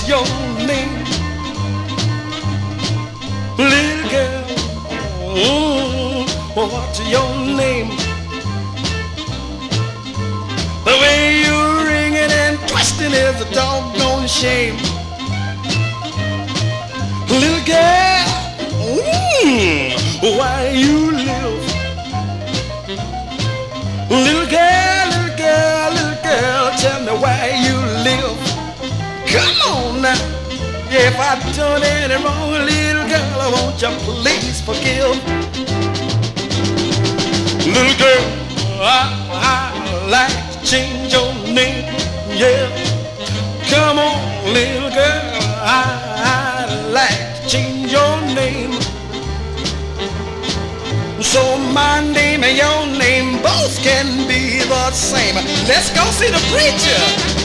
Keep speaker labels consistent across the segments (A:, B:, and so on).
A: What's your name? Little girl, what's your name? The way you ringing and twisting is a doggone shame. Little girl, why you live? Little girl, little girl, little girl, tell me why you live. Come on now. If I done any wrong, little girl, I want you please forgive. Little girl, I like to change your name, yeah. Come on, little girl, I like to change your name. So my name and your name both can be the same. Let's go see the preacher.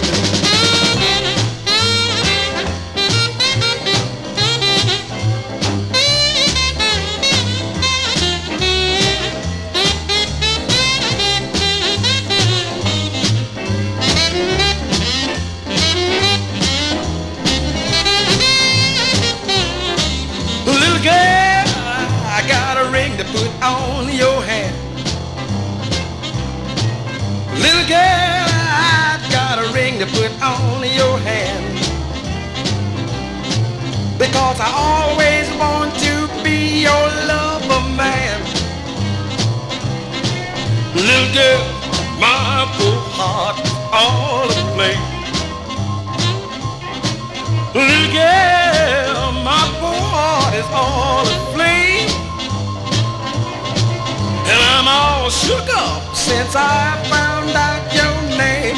A: To put on your hand. Little girl, I've got a ring to put on your hand, because I always want to be your lover man. Little girl, my poor heart is all aflame. Little girl, my poor heart is all aflame. And I'm all shook up since I found out your name.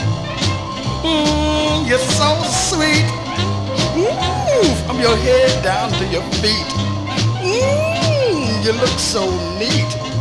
A: You're so sweet. From your head down to your feet. You look so neat.